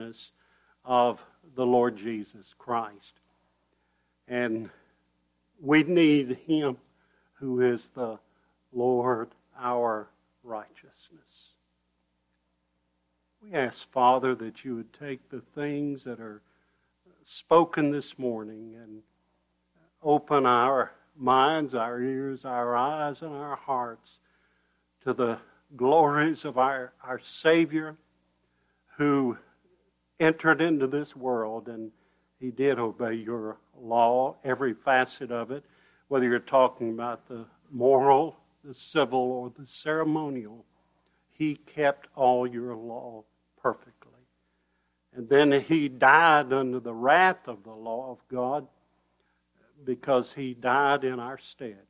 righteousness of the Lord Jesus Christ. And we need Him who is the Lord, our righteousness. We ask, Father, that you would take the things that are spoken this morning and open our minds, our ears, our eyes, and our hearts to the glories of our Savior, who entered into this world, and He did obey your law, every facet of it, whether you're talking about the moral, the civil, or the ceremonial. He kept all your law perfectly. And then He died under the wrath of the law of God because He died in our stead.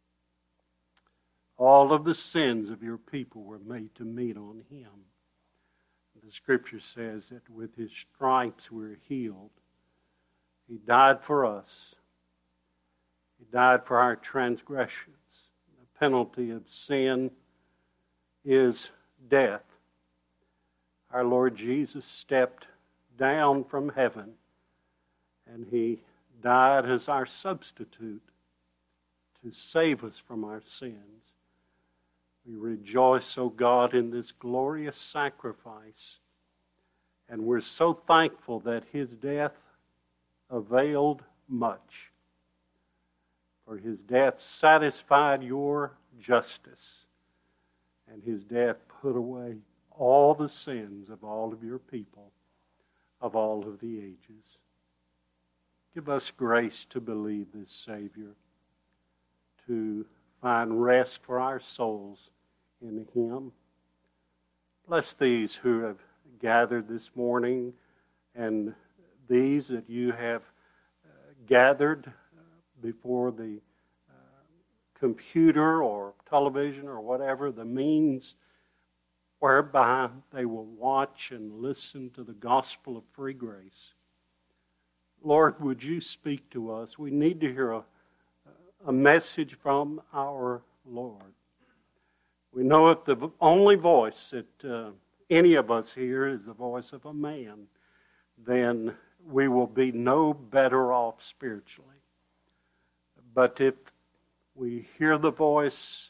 All of the sins of your people were made to meet on Him. The Scripture says that with His stripes we're healed. He died for us. He died for our transgressions. The penalty of sin is death. Our Lord Jesus stepped down from heaven, and He died as our substitute to save us from our sins. We rejoice, O God, in this glorious sacrifice, and we're so thankful that His death availed much. For His death satisfied your justice, and His death put away all the sins of all of your people, of all of the ages. Give us grace to believe this Savior, to find rest for our souls in Him. Bless these who have gathered this morning, and these that you have gathered before the computer or television or whatever, the means whereby they will watch and listen to the gospel of free grace. Lord, would you speak to us? We need to hear a message from our Lord. We know if the only voice that any of us hear is the voice of a man, then we will be no better off spiritually. But if we hear the voice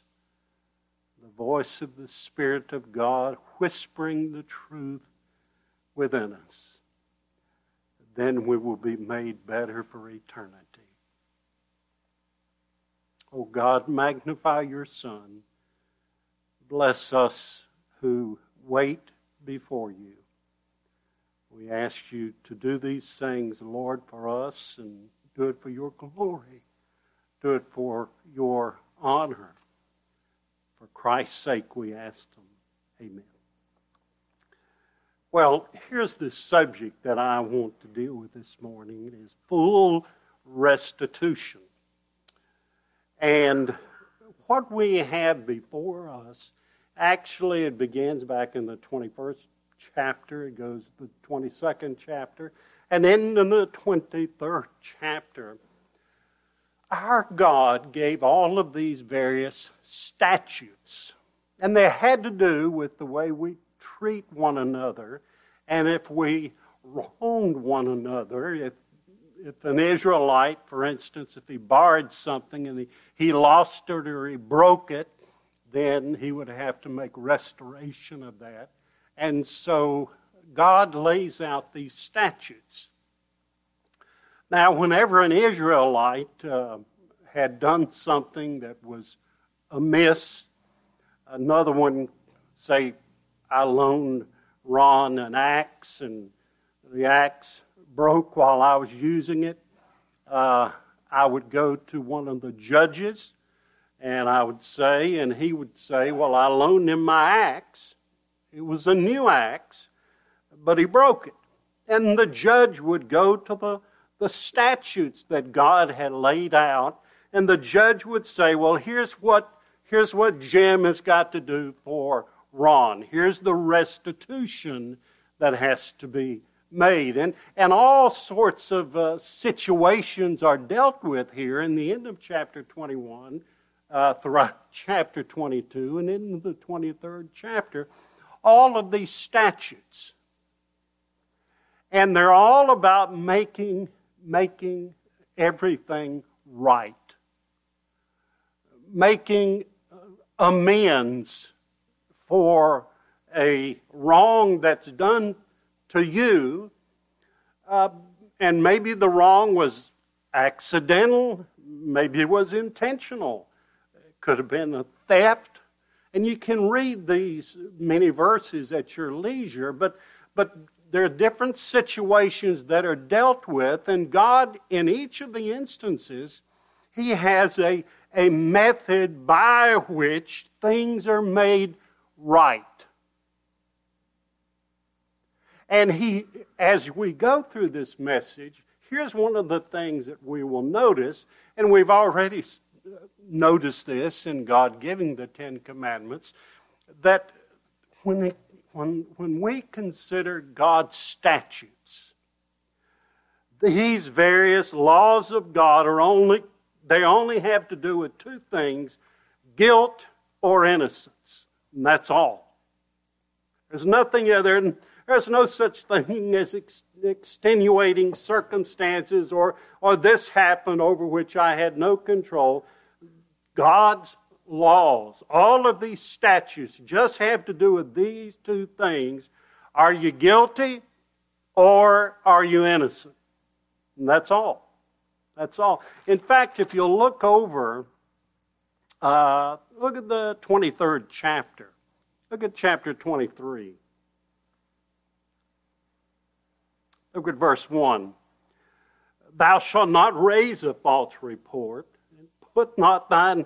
of the Spirit of God whispering the truth within us, then we will be made better for eternity. Oh God, magnify your Son. Bless us who wait before you. We ask you to do these things, Lord, for us, and do it for your glory. Do it for your honor. For Christ's sake we ask them. Amen. Well, here's the subject that I want to deal with this morning. It is full restitution. And what we have before us, actually it begins back in the 21st chapter. It goes to the 22nd chapter. And then in the 23rd chapter, our God gave all of these various statutes. And they had to do with the way we treat one another. And if we wronged one another, if an Israelite, for instance, if he borrowed something and he lost it or he broke it, then he would have to make restoration of that. And so God lays out these statutes. Now, whenever an Israelite had done something that was amiss, another one, say, I loaned Ron an axe and the axe broke while I was using it, I would go to one of the judges and I would say, and he would say, well, I loaned him my axe. It was a new axe, but he broke it. And the judge would go to the statutes that God had laid out, and the judge would say, well, here's what Jim has got to do for Ron. Here's the restitution that has to be made. And all sorts of situations are dealt with here in the end of chapter 21, throughout chapter 22, and in the 23rd chapter. All of these statutes. And they're all about making everything right. Making amends for a wrong that's done to you. And maybe the wrong was accidental. Maybe it was intentional. It could have been a theft. And you can read these many verses at your leisure, but there are different situations that are dealt with, and God, in each of the instances, He has a method by which things are made right. And as we go through this message, here's one of the things that we will notice, and we've already noticed this in God giving the Ten Commandments, that when we consider God's statutes, these various laws of God they only have to do with two things: guilt or innocence. And that's all. There's nothing other. There's no such thing as extenuating circumstances or this happened over which I had no control. God's laws, all of these statutes just have to do with these two things. Are you guilty or are you innocent? And that's all. That's all. In fact, if you'll look over, look at the 23rd chapter. Look at chapter 23. Look at verse 1. Thou shalt not raise a false report, and put not thine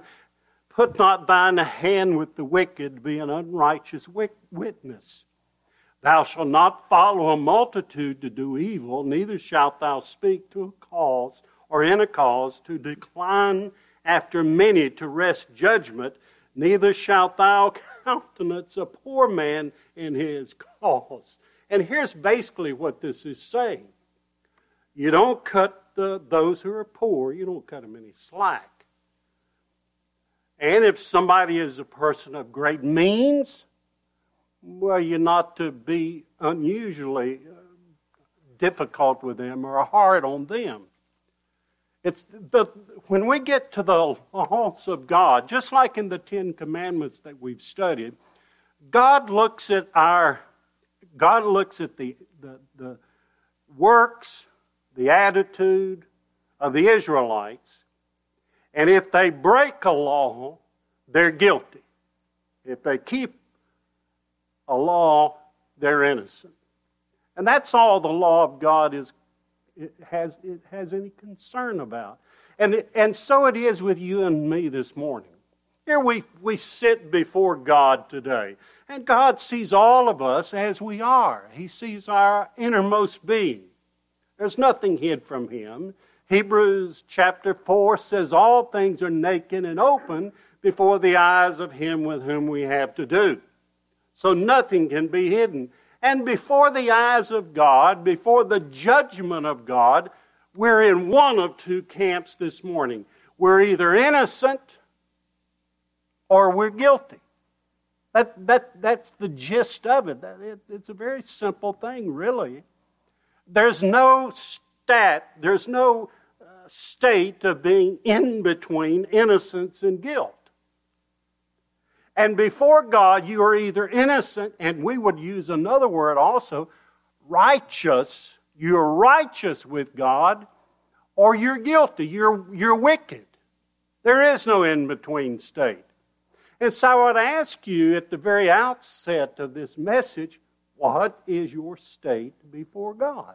hand with the wicked to be an unrighteous witness. Thou shalt not follow a multitude to do evil, neither shalt thou speak to a cause or in a cause to decline after many to wrest judgment, neither shalt thou countenance a poor man in his cause. And here's basically what this is saying. You don't cut those who are poor, you don't cut them any slack. And if somebody is a person of great means, well, you're not to be unusually difficult with them or hard on them. When we get to the laws of God, just like in the Ten Commandments that we've studied, God looks at the works, the attitude of the Israelites, and if they break a law, they're guilty. If they keep a law, they're innocent. And that's all the law of God has any concern about. And so it is with you and me this morning. Here we sit before God today, and God sees all of us as we are. He sees our innermost being. There's nothing hid from Him. Hebrews chapter 4 says all things are naked and open before the eyes of Him with whom we have to do. So nothing can be hidden. And before the eyes of God, before the judgment of God, we're in one of two camps this morning. We're either innocent or we're guilty. That's the gist of it. It's a very simple thing, really. There's no state of being in between innocence and guilt. And before God, you are either innocent, and we would use another word also, righteous. You're righteous with God, or you're guilty. You're wicked. There is no in-between state. And so I would ask you at the very outset of this message, what is your state before God?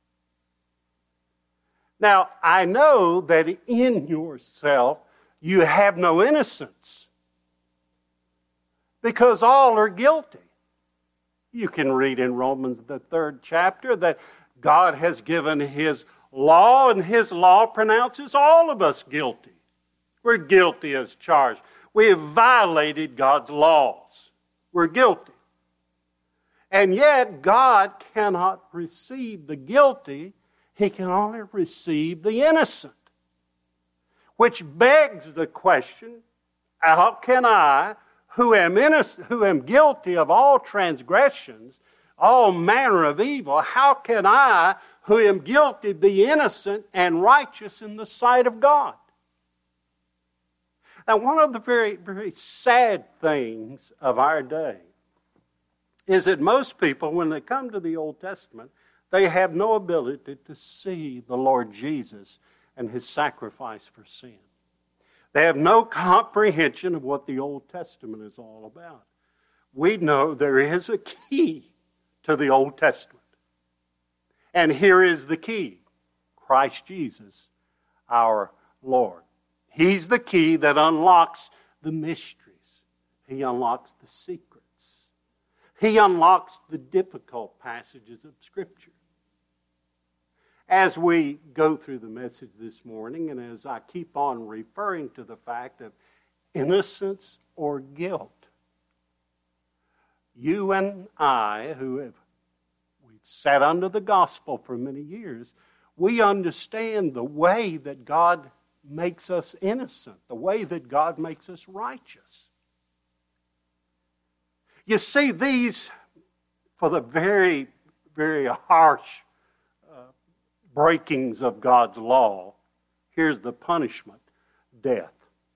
Now, I know that in yourself you have no innocence, because all are guilty. You can read in Romans, the 3rd chapter, that God has given His law, and His law pronounces all of us guilty. We're guilty as charged. We have violated God's laws. We're guilty. And yet, God cannot receive the guilty. He can only receive the innocent. Which begs the question, how can I, who am innocent, who am guilty of all transgressions, all manner of evil. How can I, who am guilty, be innocent and righteous in the sight of God? Now, one of the very, very sad things of our day is that most people, when they come to the Old Testament, they have no ability to see the Lord Jesus and his sacrifice for sin. They have no comprehension of what the Old Testament is all about. We know there is a key to the Old Testament. And here is the key: Christ Jesus, our Lord. He's the key that unlocks the mysteries. He unlocks the secrets. He unlocks the difficult passages of Scripture. As we go through the message this morning, and as I keep on referring to the fact of innocence or guilt, you and I, we've sat under the gospel for many years, we understand the way that God makes us innocent, the way that God makes us righteous. You see, these, for the very, very harsh breakings of God's law, here's the punishment: death.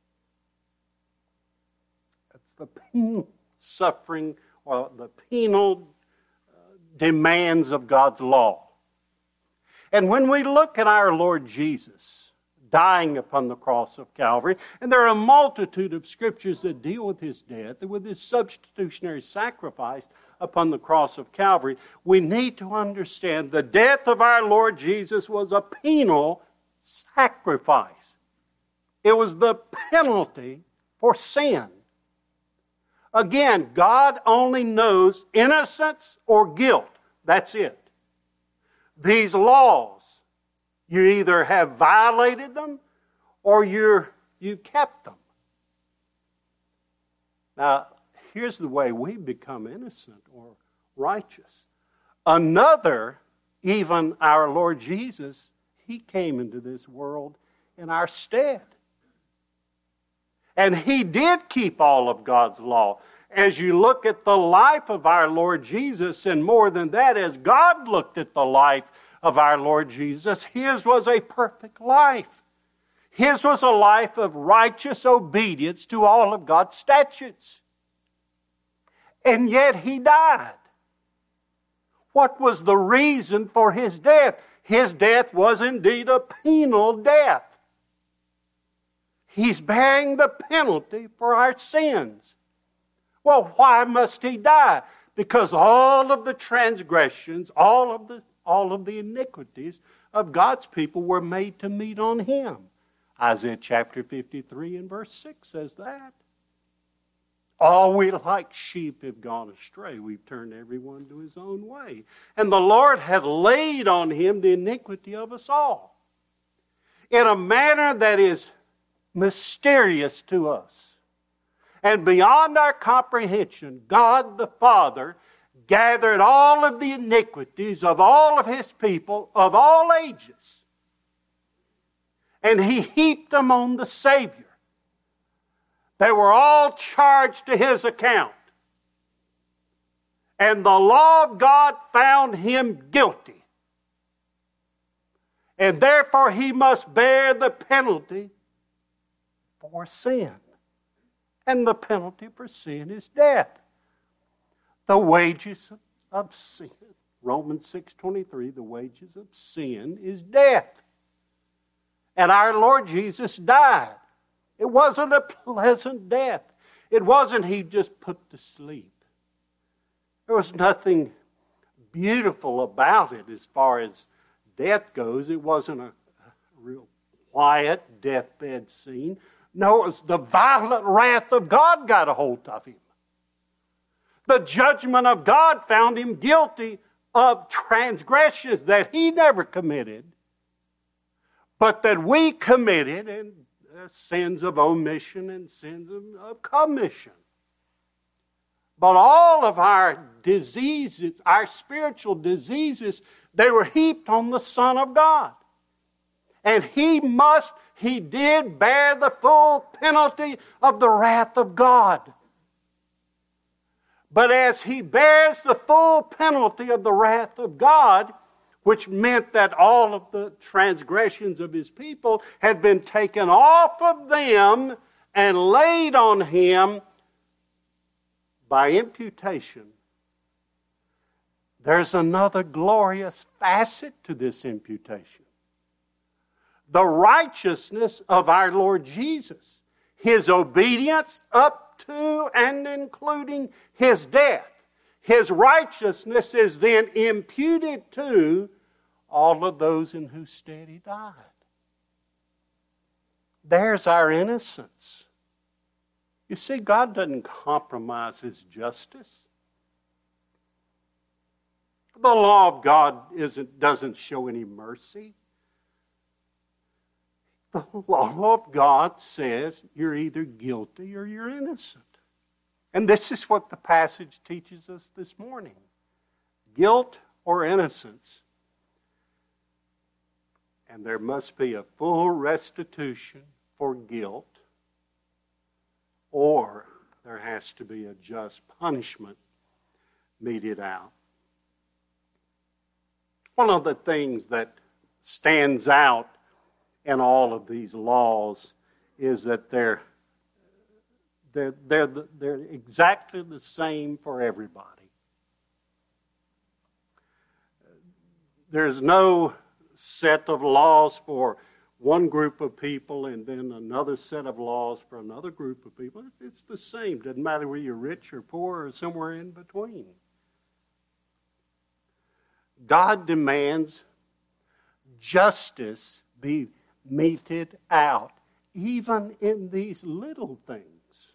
That's the penal suffering, or the penal demands of God's law. And when we look at our Lord Jesus dying upon the cross of Calvary, and there are a multitude of scriptures that deal with his death and with his substitutionary sacrifice upon the cross of Calvary, we need to understand the death of our Lord Jesus was a penal sacrifice. It was the penalty for sin. Again, God only knows innocence or guilt. That's it. These laws, you either have violated them or you've kept them. Now, here's the way we become innocent or righteous. Another, even our Lord Jesus, he came into this world in our stead. And he did keep all of God's law. As you look at the life of our Lord Jesus, and more than that, as God looked at the life of our Lord Jesus, his was a perfect life. His was a life of righteous obedience to all of God's statutes. And yet he died. What was the reason for his death? His death was indeed a penal death. He's bearing the penalty for our sins. Well, why must he die? Because all of the transgressions, all of the iniquities of God's people were made to meet on him. Isaiah chapter 53 and verse 6 says that. All we like sheep have gone astray. We've turned everyone to his own way. And the Lord hath laid on him the iniquity of us all, in a manner that is mysterious to us and beyond our comprehension. God the Father gathered all of the iniquities of all of his people of all ages, and he heaped them on the Savior. They were all charged to his account, and the law of God found him guilty, and therefore he must bear the penalty for sin. And the penalty for sin is death. The wages of sin, Romans 6:23, the wages of sin is death. And our Lord Jesus died. It wasn't a pleasant death. It wasn't he just put to sleep. There was nothing beautiful about it as far as death goes. It wasn't a real quiet deathbed scene. No, it was the violent wrath of God got a hold of him. The judgment of God found him guilty of transgressions that he never committed, but that we committed, and sins of omission and sins of commission. But all of our diseases, our spiritual diseases, they were heaped on the Son of God. And he did bear the full penalty of the wrath of God. But as he bears the full penalty of the wrath of God, which meant that all of the transgressions of his people had been taken off of them and laid on him by imputation, there's another glorious facet to this imputation. The righteousness of our Lord Jesus, his obedience up to and including his death. His righteousness is then imputed to all of those in whose stead he died. There's our innocence. You see, God doesn't compromise his justice. The law of God doesn't show any mercy. The law of God says you're either guilty or you're innocent. And this is what the passage teaches us this morning. Guilt or innocence. And there must be a full restitution for guilt, or there has to be a just punishment meted out. One of the things that stands out in all of these laws is that they're exactly the same for everybody. There's no set of laws for one group of people and then another set of laws for another group of people. It's the same. Doesn't matter whether you're rich or poor or somewhere in between. God demands justice be meted out, even in these little things.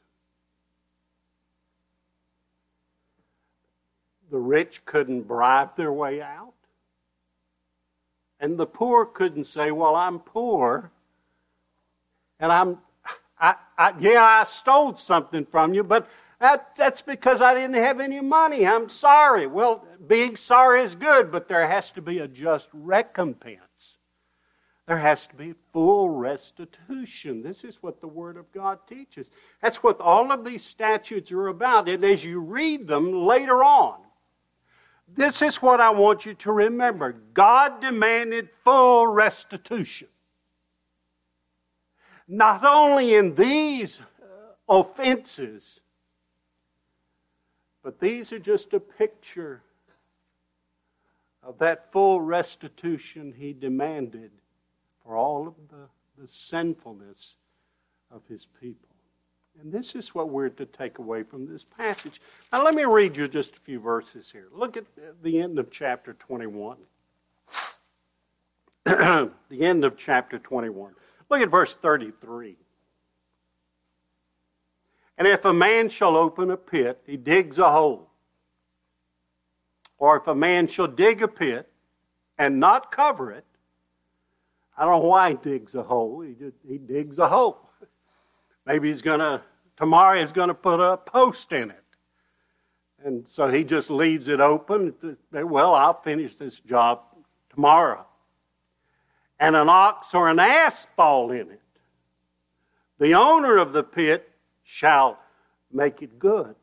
The rich couldn't bribe their way out. And the poor couldn't say, well, I'm poor, and I stole something from you, but that's because I didn't have any money. I'm sorry. Well, being sorry is good, but there has to be a just recompense. There has to be full restitution. This is what the Word of God teaches. That's what all of these statutes are about. And as you read them later on, this is what I want you to remember. God demanded full restitution. Not only in these offenses, but these are just a picture of that full restitution he demanded for all of the sinfulness of his people. And this is what we're to take away from this passage. Now let me read you just a few verses here. Look at the end of chapter 21. The end of chapter 21. Look at verse 33. And if a man shall open a pit, he digs a hole. Or if a man shall dig a pit and not cover it, I don't know why he digs a hole. He digs a hole. Maybe tomorrow he's going to put a post in it. And so he just leaves it open. Well, I'll finish this job tomorrow. And an ox or an ass fall in it. The owner of the pit shall make it good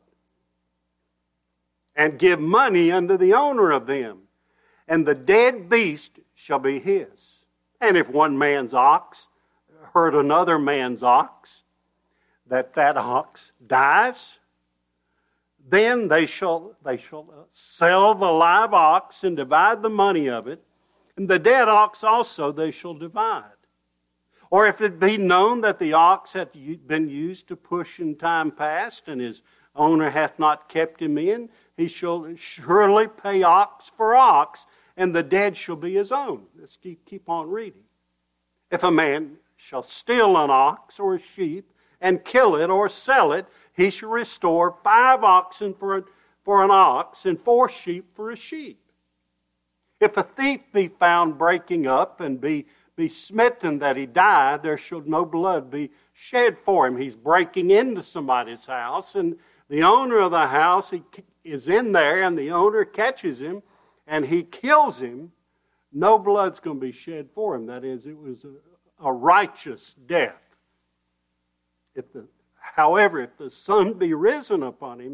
and give money unto the owner of them, and the dead beast shall be his. And if one man's ox hurt another man's ox, that ox dies, then they shall sell the live ox and divide the money of it, and the dead ox also they shall divide. Or if it be known that the ox hath been used to push in time past, and his owner hath not kept him in, he shall surely pay ox for ox, and the dead shall be his own. Let's keep on reading. If a man shall steal an ox or a sheep, and kill it or sell it, he shall restore 5 oxen for an ox, and 4 sheep for a sheep. If a thief be found breaking up and be smitten that he die, there shall no blood be shed for him. He's breaking into somebody's house, and the owner of the house he is in there, and the owner catches him, and he kills him. No blood's going to be shed for him. That is, it was a righteous death. However, if the sun be risen upon him,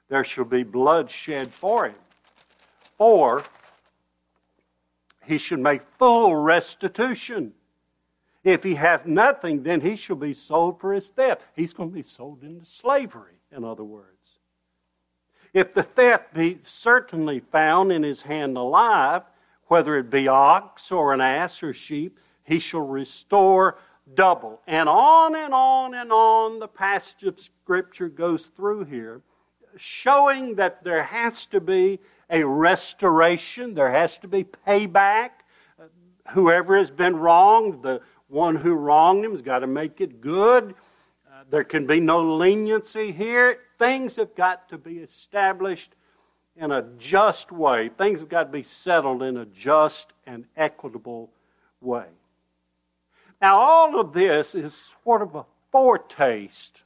there shall be blood shed for him. Or he should make full restitution. If he hath nothing, then he shall be sold for his theft. He's going to be sold into slavery, in other words. If the theft be certainly found in his hand alive, whether it be ox or an ass or sheep, he shall restore double. And on and on and on the passage of Scripture goes through here, showing that there has to be a restoration, there has to be payback. Whoever has been wronged, the one who wronged him has got to make it good. There can be no leniency here. Things have got to be established in a just way. Things have got to be settled in a just and equitable way. Now, all of this is sort of a foretaste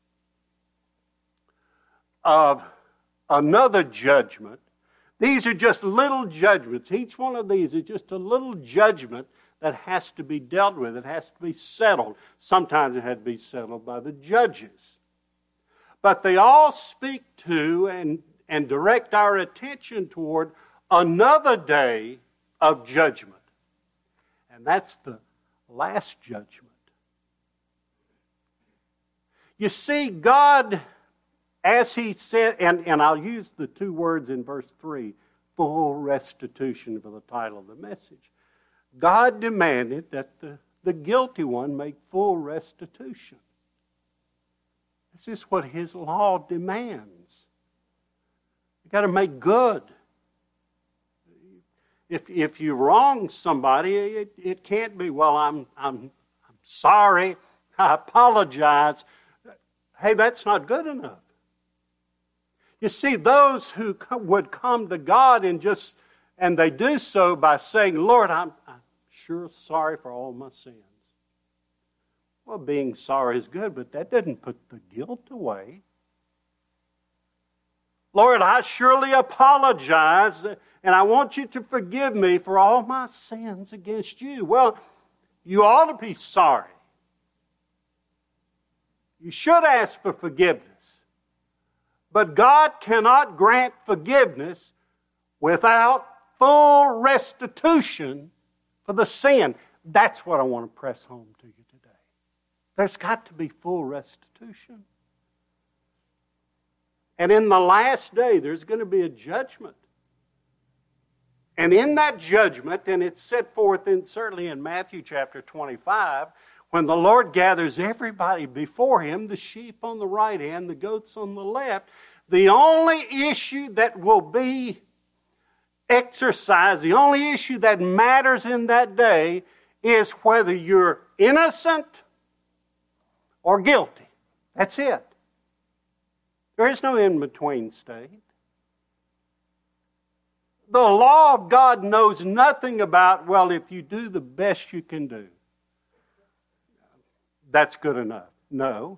of another judgment. These are just little judgments. Each one of these is just a little judgment that has to be dealt with. It has to be settled. Sometimes it had to be settled by the judges. But they all speak to and direct our attention toward another day of judgment. And that's the last judgment. You see, God, as he said, and I'll use the two words in verse 3, full restitution for the title of the message. God demanded that the guilty one make full restitution. This is what his law demands. You've got to make good. If you wrong somebody, it can't be, well, I'm sorry, I apologize. Hey, that's not good enough. You see, those who would come to God and they do so by saying, Lord, I'm sure sorry for all my sins. Well, being sorry is good, but that doesn't put the guilt away. Lord, I surely apologize, and I want you to forgive me for all my sins against you. Well, you ought to be sorry. You should ask for forgiveness. But God cannot grant forgiveness without full restitution for the sin. That's what I want to press home to you today. There's got to be full restitution. And in the last day, there's going to be a judgment. And in that judgment, and it's set forth certainly in Matthew chapter 25, when the Lord gathers everybody before him, the sheep on the right hand, the goats on the left, the only issue that will be exercised, the only issue that matters in that day is whether you're innocent or guilty. That's it. There is no in-between state. The law of God knows nothing about, well, if you do the best you can do, that's good enough. No.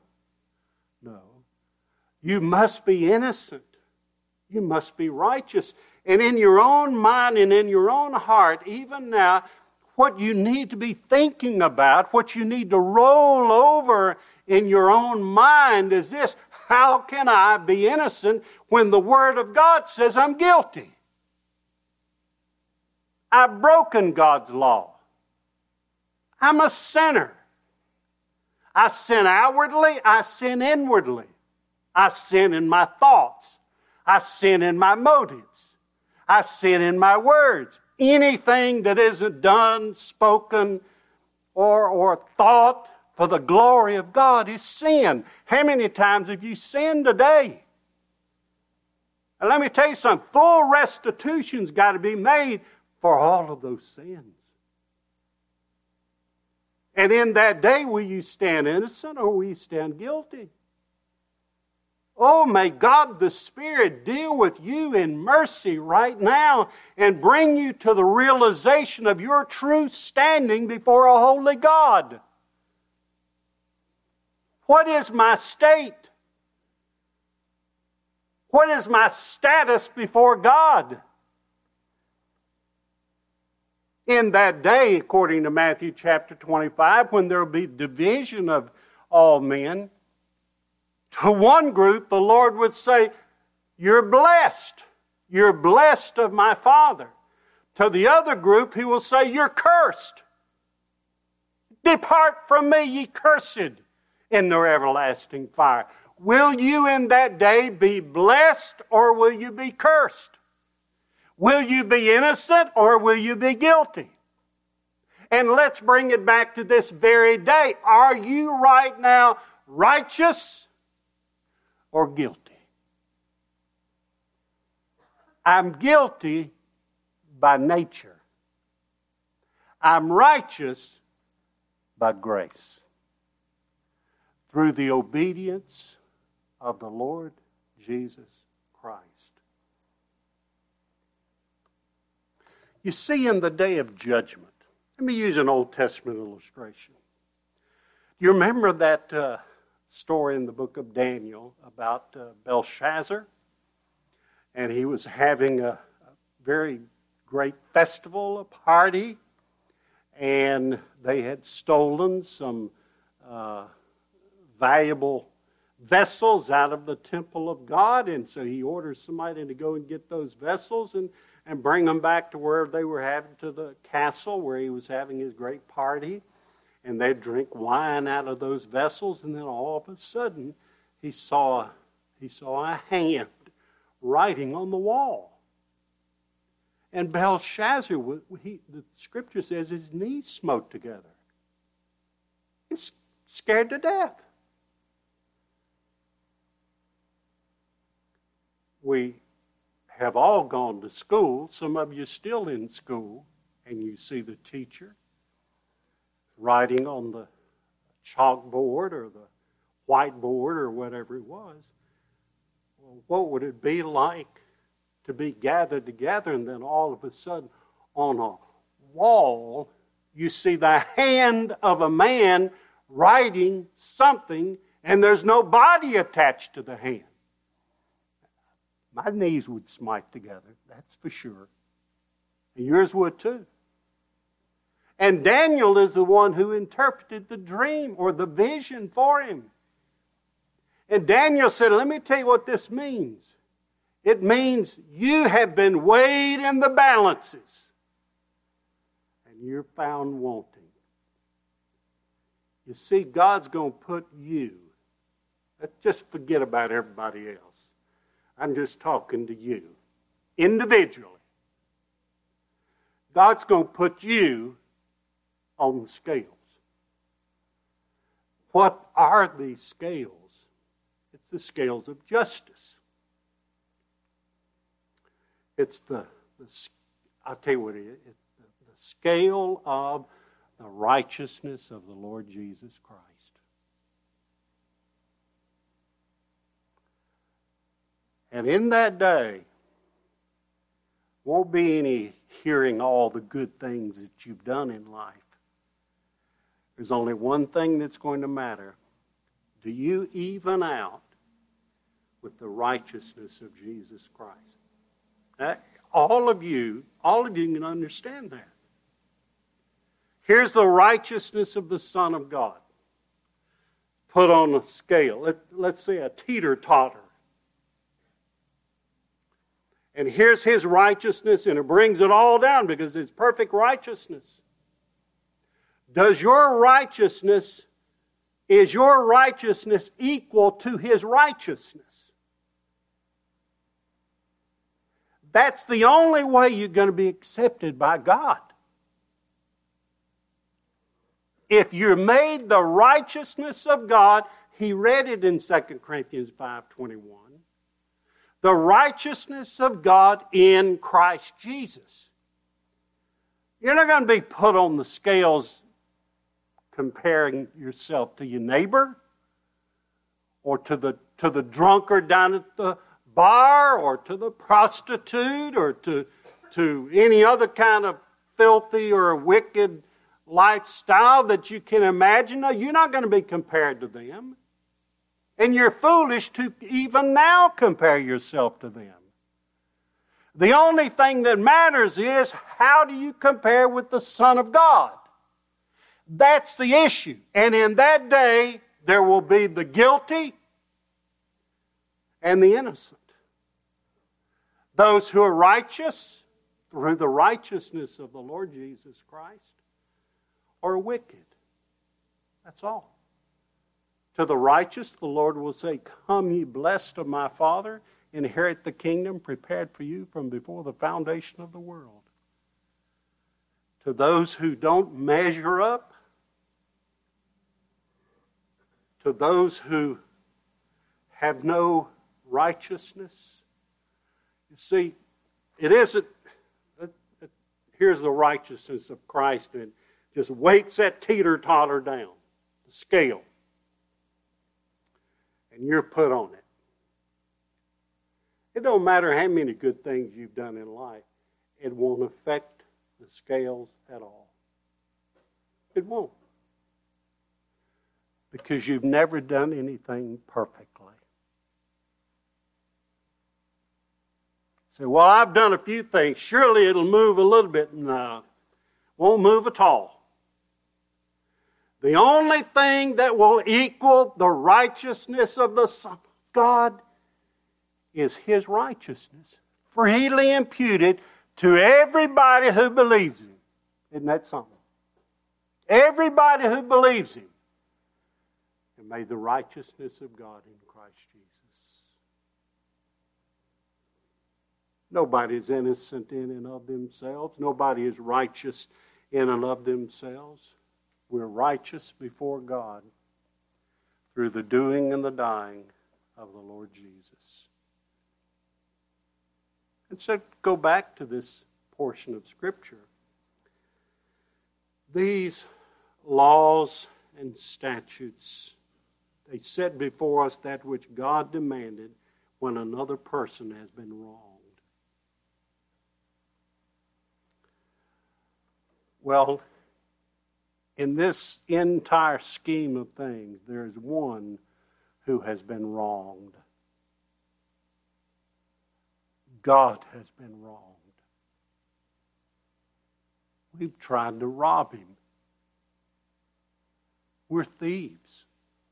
You must be innocent. You must be righteous. And in your own mind and in your own heart, even now, what you need to be thinking about, what you need to roll over in your own mind is this: how can I be innocent when the Word of God says I'm guilty? I've broken God's law. I'm a sinner. I sin outwardly, I sin inwardly. I sin in my thoughts. I sin in my motives. I sin in my words. Anything that isn't done, spoken, or thought for the glory of God is sin. How many times have you sinned today? And let me tell you something. Full restitution's got to be made for all of those sins. And in that day, will you stand innocent or will you stand guilty? Oh, may God the Spirit deal with you in mercy right now and bring you to the realization of your true standing before a holy God. What is my state? What is my status before God? In that day, according to Matthew chapter 25, when there will be division of all men, to one group the Lord would say, you're blessed. You're blessed of my Father. To the other group, he will say, you're cursed. Depart from me, ye cursed, in their everlasting fire. Will you in that day be blessed, or will you be cursed? Will you be innocent, or will you be guilty? And let's bring it back to this very day. Are you right now righteous or guilty? I'm guilty by nature. I'm righteous by grace, through the obedience of the Lord Jesus Christ. You see, in the day of judgment, let me use an Old Testament illustration. You remember that story in the book of Daniel about Belshazzar? And he was having a very great festival, a party, and they had stolen some valuable vessels out of the temple of God, and so he orders somebody to go and get those vessels and bring them back to where they were having, to the castle where he was having his great party, and they'd drink wine out of those vessels, and then all of a sudden he saw a hand writing on the wall. And Belshazzar, the scripture says, his knees smote together. He's scared to death. We have all gone to school. Some of you are still in school, and you see the teacher writing on the chalkboard or the whiteboard or whatever it was. Well, what would it be like to be gathered together, and then all of a sudden on a wall you see the hand of a man writing something, and there's no body attached to the hand? My knees would smite together, that's for sure. And yours would too. And Daniel is the one who interpreted the dream or the vision for him. And Daniel said, let me tell you what this means. It means you have been weighed in the balances, and you're found wanting. You see, God's going to put you, let's just forget about everybody else. I'm just talking to you, individually. God's going to put you on the scales. What are these scales? It's the scales of justice. It's I'll tell you what it is. It's the scale of the righteousness of the Lord Jesus Christ. And in that day, won't be any hearing all the good things that you've done in life. There's only one thing that's going to matter. Do you even out with the righteousness of Jesus Christ? All of you can understand that. Here's the righteousness of the Son of God. Put on a scale. Let's say a teeter-totter. And here's his righteousness, and it brings it all down because it's perfect righteousness. Is your righteousness equal to his righteousness? That's the only way you're going to be accepted by God. If you're made the righteousness of God, he read it in 2 Corinthians 5:21. The righteousness of God in Christ Jesus. You're not going to be put on the scales comparing yourself to your neighbor or to the drunkard down at the bar or to the prostitute or to any other kind of filthy or wicked lifestyle that you can imagine. No, you're not going to be compared to them. And you're foolish to even now compare yourself to them. The only thing that matters is, how do you compare with the Son of God? That's the issue. And in that day, there will be the guilty and the innocent. Those who are righteous through the righteousness of the Lord Jesus Christ are wicked. That's all. To the righteous, the Lord will say, "Come, ye blessed of my Father, inherit the kingdom prepared for you from before the foundation of the world." To those who don't measure up, to those who have no righteousness, you see, it isn't, here's the righteousness of Christ, and it just weights that teeter-totter down, the scale, and you're put on it. It don't matter how many good things you've done in life, it won't affect the scales at all. It won't. Because you've never done anything perfectly. Say, "Well, I've done a few things. Surely it'll move a little bit." No, won't move at all. The only thing that will equal the righteousness of the Son of God is His righteousness, freely imputed to everybody who believes Him. Isn't that something? Everybody who believes Him. And may the righteousness of God in Christ Jesus. Nobody is innocent in and of themselves. Nobody is righteous in and of themselves. We're righteous before God through the doing and the dying of the Lord Jesus. And so go back to this portion of Scripture. These laws and statutes, they set before us that which God demanded when another person has been wronged. Well, in this entire scheme of things, there is one who has been wronged. God has been wronged. We've tried to rob Him. We're thieves.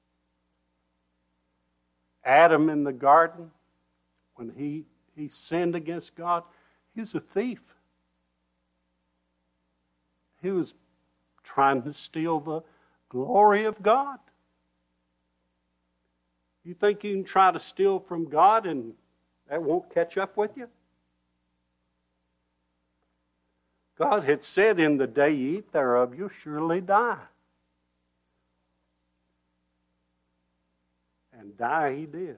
Adam in the garden, when he sinned against God, he was a thief. He was trying to steal the glory of God. You think you can try to steal from God and that won't catch up with you? God had said, "In the day you eat thereof, you'll surely die." And die He did.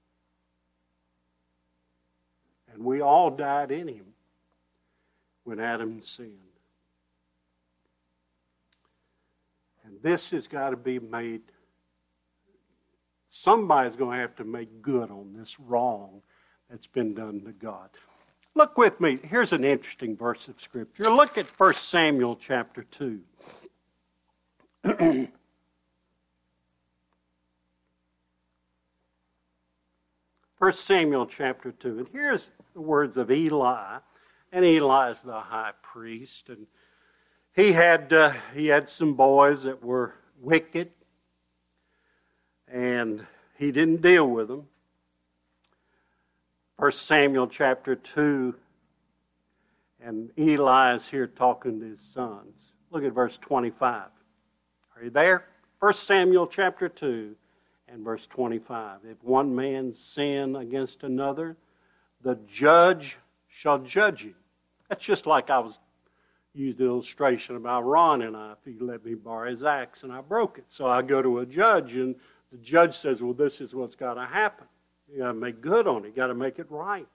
And we all died in Him when Adam sinned. And this has got to be made, somebody's going to have to make good on this wrong that's been done to God. Look with me. Here's an interesting verse of Scripture. Look at 1 Samuel chapter 2. 1 Samuel chapter 2. And here's the words of Eli. And Eli is the high priest. And he had some boys that were wicked. And he didn't deal with them. 1 Samuel chapter 2. And Eli is here talking to his sons. Look at verse 25. Are you there? 1 Samuel chapter 2. And verse 25, if one man sin against another, the judge shall judge him. That's just like I used the illustration about Ron and I. If he let me borrow his axe and I broke it. So I go to a judge and the judge says, well, this is what's got to happen. You got to make good on it. You got to make it right.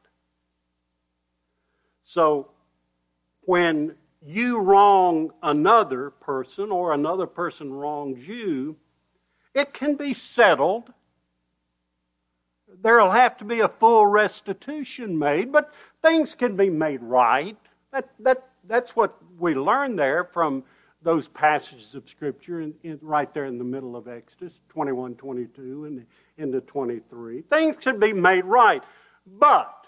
So when you wrong another person or another person wrongs you, it can be settled. There will have to be a full restitution made, but things can be made right. That's what we learn there from those passages of Scripture right there in the middle of Exodus, 21, 22, and into 23. Things can be made right, but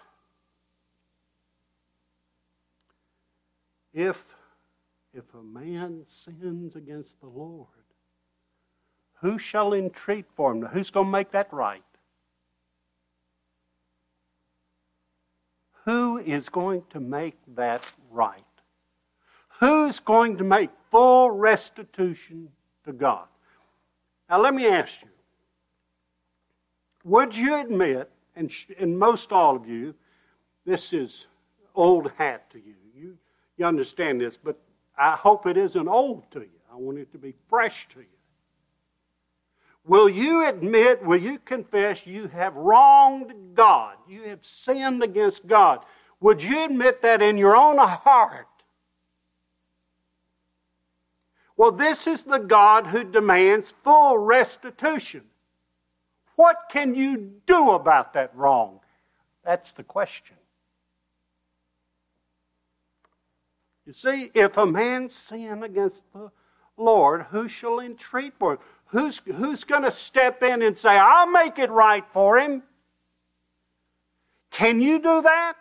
if a man sins against the Lord, who shall entreat for him? Who's going to make that right? who is going to make that right? Who's going to make full restitution to God? Now let me ask you, would you admit, and most all of you, this is old hat to you. You understand this, but I hope it isn't old to you. I want it to be fresh to you. Will you admit, will you confess you have wronged God? You have sinned against God. Would you admit that in your own heart? Well, this is the God who demands full restitution. What can you do about that wrong? That's the question. You see, if a man sin against the Lord, who shall entreat for him? Who's going to step in and say, I'll make it right for him? Can you do that?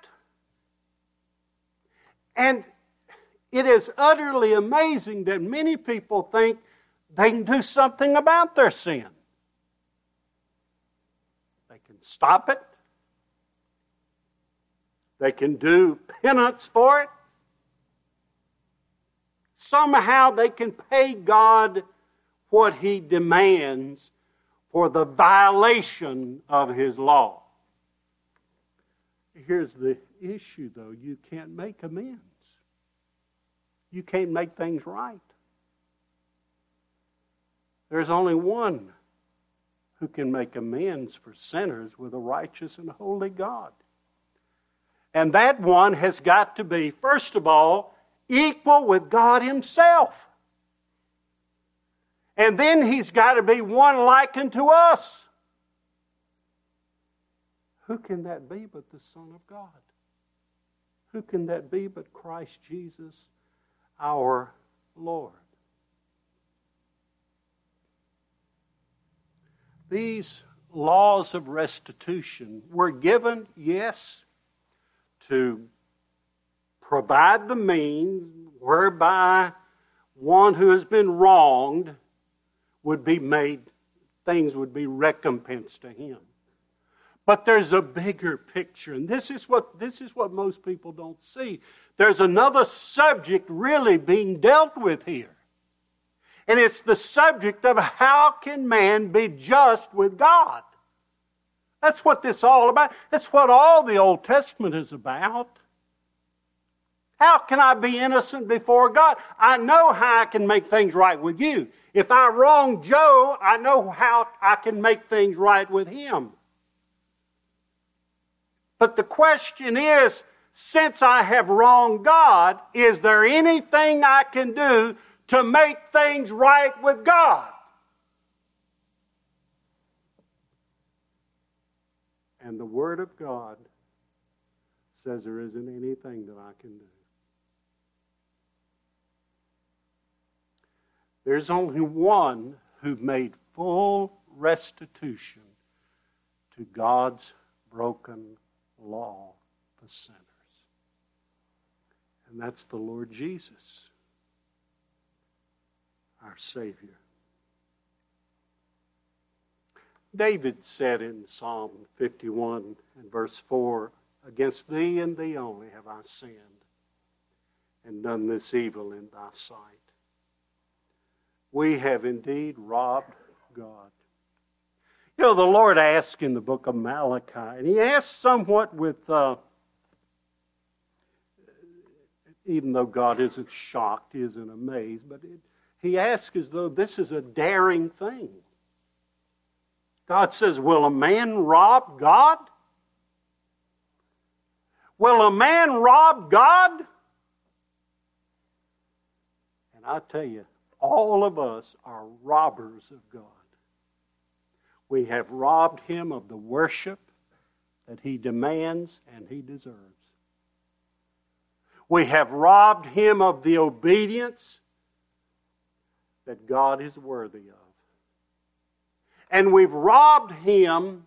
And it is utterly amazing that many people think they can do something about their sin. They can stop it. They can do penance for it. Somehow they can pay God what He demands for the violation of His law. Here's the issue, though. You can't make amends. You can't make things right. There's only one who can make amends for sinners with a righteous and holy God. And that one has got to be, first of all, equal with God Himself. And then He's got to be one like unto us. Who can that be but the Son of God? Who can that be but Christ Jesus, our Lord? These laws of restitution were given, yes, to provide the means whereby one who has been wronged would be made, things would be recompensed to him. But there's a bigger picture, and this is what most people don't see. There's another subject really being dealt with here. And it's the subject of how can man be just with God? That's what this is all about. That's what all the Old Testament is about. How can I be innocent before God? I know how I can make things right with you. If I wrong Joe, I know how I can make things right with him. But the question is, since I have wronged God, is there anything I can do to make things right with God? And the Word of God says there isn't anything that I can do. There's only one who made full restitution to God's broken law for sinners. And that's the Lord Jesus, our Savior. David said in Psalm 51 and verse 4, "Against thee and thee only have I sinned, and done this evil in thy sight." We have indeed robbed God. You know, the Lord asks in the book of Malachi, and He asks somewhat with, even though God isn't shocked, He isn't amazed, but He asks as though this is a daring thing. God says, will a man rob God? Will a man rob God? And I tell you, all of us are robbers of God. We have robbed Him of the worship that He demands and He deserves. We have robbed Him of the obedience that God is worthy of. And we've robbed Him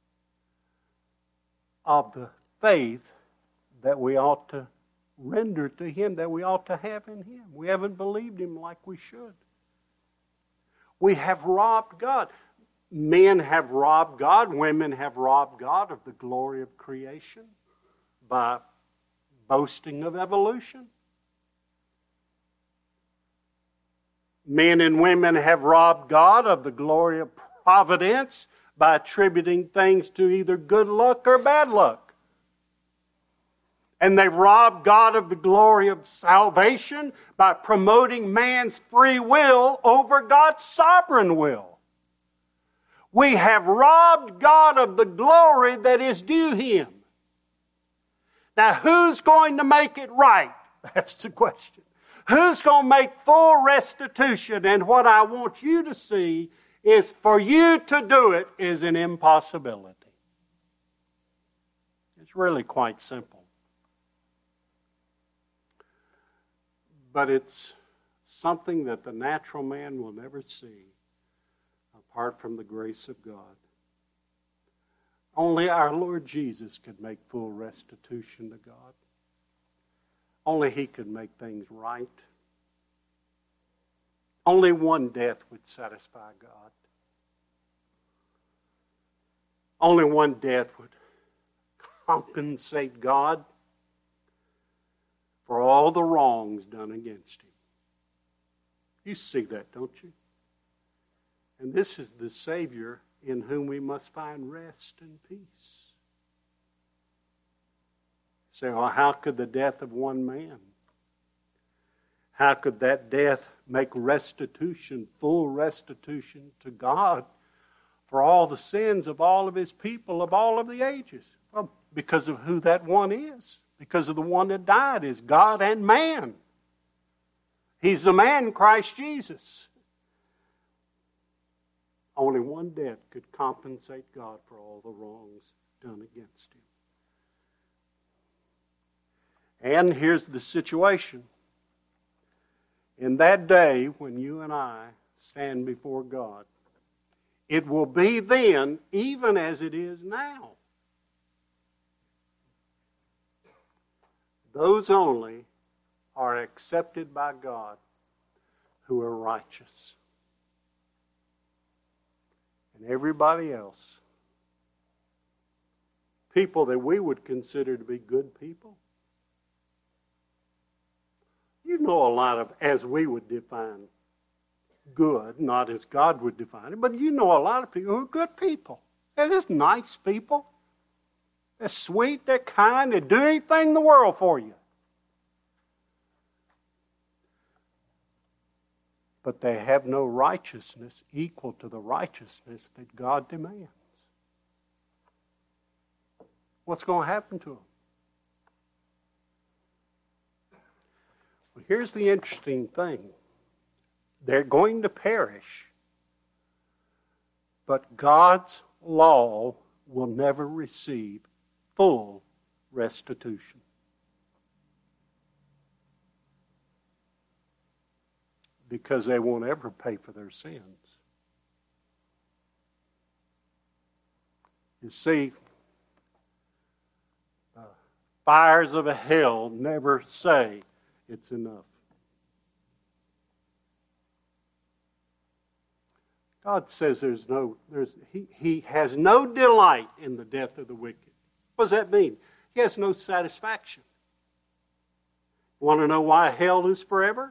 of the faith that we ought to render to Him, that we ought to have in Him. We haven't believed Him like we should. We have robbed God. Men have robbed God. Women have robbed God of the glory of creation by boasting of evolution. Men and women have robbed God of the glory of providence by attributing things to either good luck or bad luck. And they've robbed God of the glory of salvation by promoting man's free will over God's sovereign will. We have robbed God of the glory that is due Him. Now, who's going to make it right? That's the question. Who's going to make full restitution? And what I want you to see is for you to do it is an impossibility. It's really quite simple. But it's something that the natural man will never see apart from the grace of God. Only our Lord Jesus could make full restitution to God. Only He could make things right. Only one death would satisfy God. Only one death would compensate God for all the wrongs done against Him. You see that, don't you? And this is the Savior in whom we must find rest and peace. Say, well, how could the death of one man, how could that death make restitution, full restitution to God for all the sins of all of His people of all of the ages? Well, because of who that one is. Because of the one that died is God and man. He's the man, Christ Jesus. Only one death could compensate God for all the wrongs done against Him. And here's the situation. In that day, when you and I stand before God, it will be then, even as it is now. Those only are accepted by God who are righteous. And everybody else, people that we would consider to be good people, you know a lot of, as we would define good, not as God would define it, but you know a lot of people who are good people. They're just nice people. They're sweet, they're kind, they do anything in the world for you. But they have no righteousness equal to the righteousness that God demands. What's going to happen to them? Well, here's the interesting thing. They're going to perish, but God's law will never receive full restitution. Because they won't ever pay for their sins. You see, the fires of hell never say it's enough. God says He has no delight in the death of the wicked. What does that mean? He has no satisfaction. Want to know why hell is forever?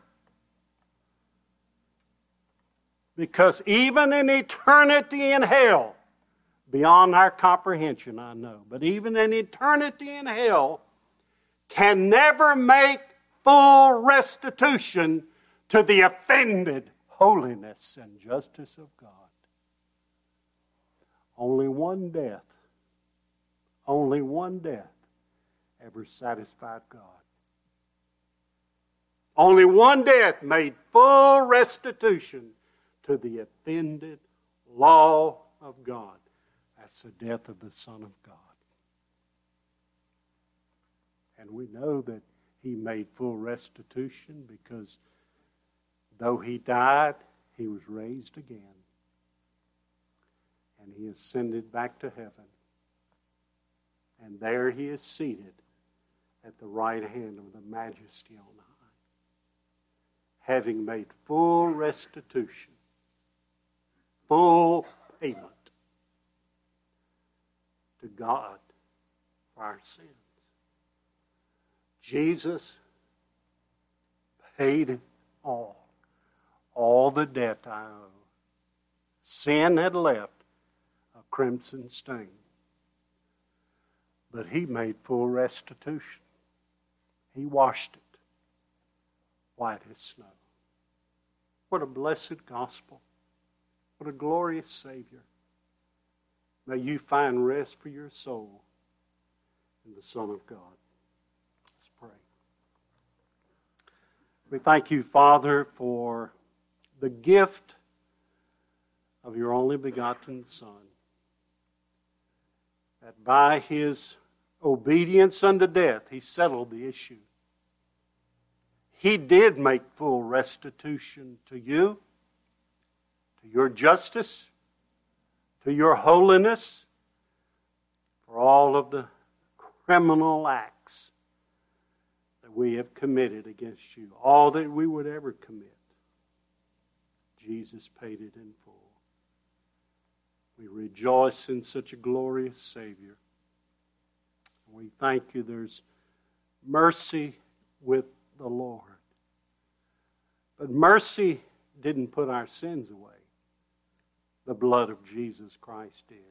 Because even in eternity in hell, beyond our comprehension, I know, but even in eternity in hell, can never make full restitution to the offended holiness and justice of God. Only one death ever satisfied God. Only one death made full restitution to the offended law of God. That's the death of the Son of God. And we know that He made full restitution because though He died, He was raised again. And He ascended back to heaven. And there He is seated at the right hand of the Majesty on high, having made full restitution, full payment to God for our sins. Jesus paid it all the debt I owe. Sin had left a crimson stain, but he made full restitution. He washed it white as snow. What a blessed gospel. What a glorious Savior. May you find rest for your soul in the Son of God. Let's pray. We thank you, Father, for the gift of your only begotten Son, that by his obedience unto death, he settled the issue. He did make full restitution to you, to your justice, to your holiness, for all of the criminal acts that we have committed against you, all that we would ever commit. Jesus paid it in full. We rejoice in such a glorious Savior. We thank you there's mercy with the Lord. But mercy didn't put our sins away. The blood of Jesus Christ did.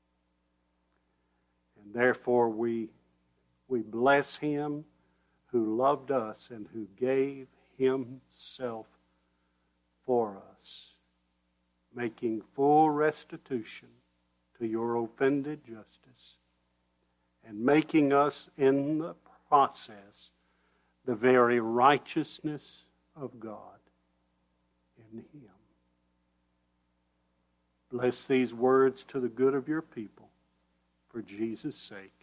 And therefore we bless him who loved us and who gave himself for us, making full restitution to your offended justice, and making us in the process the very righteousness of God in him. Bless these words to the good of your people, for Jesus' sake.